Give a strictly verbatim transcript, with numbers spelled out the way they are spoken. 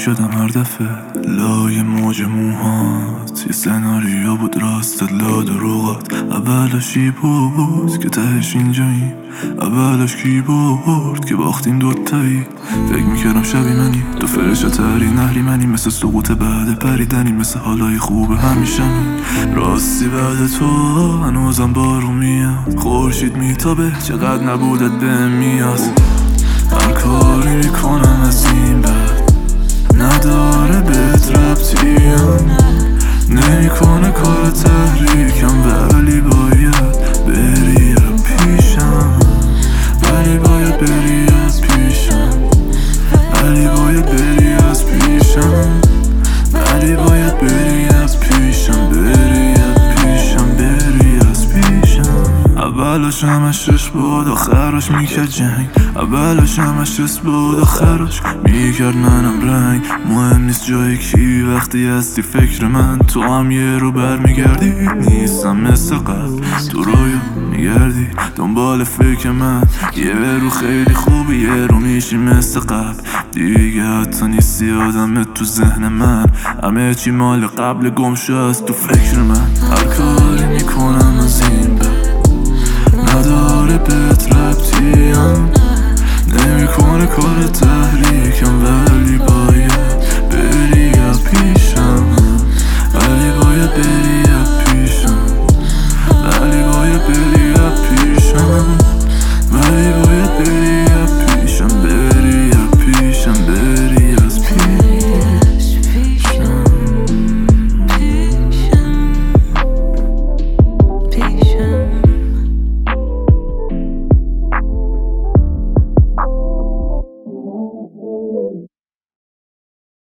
شدم هر دفعه لای موج موهات. یه سناریو بود راستت لا دروغات. اولش کی بود که تهش اینجاییم؟ اولش کی بود که باختیم دوتایی؟ فکر میکردم شبی منی تو فرشا تری نهری منی، مثل سقوط بعد پریدنی، مثل حالای خوب همیشه می راستی بعد تو هنوزم بارون میاد، خورشید میتابه چقدر نبودت به میاد. هر کاری میکنم از این بعد نداره بهت ربطیم، نمیکنه کار تحریکم، ولی باید بری پیشم، ولی باید بری از پیشم، ولی باید بری از پیشم، ولی باید بری از پیشم، بری از پیشم، بری از پیشم. اولش همش رش بود آخرش میکرد جنگ، اولش همش رس بود آخرش میکرد منم رنگ. مهم نیست جای کی وقتی هستی فکر من، تو هم یه رو بر میگردی، نیستم مثل قبل تو رویا میگردی دنبال فکر من. یه رو خیلی خوبی یه رو میشی مثل قبل دیگه، حتی نیستی آدم تو ذهن من، همه چی مال قبل گم شد تو فکر من. هر کاری میکنم از این بعد نداره بهت ربطیم، نمیکنه کار تحریکم، ولی باید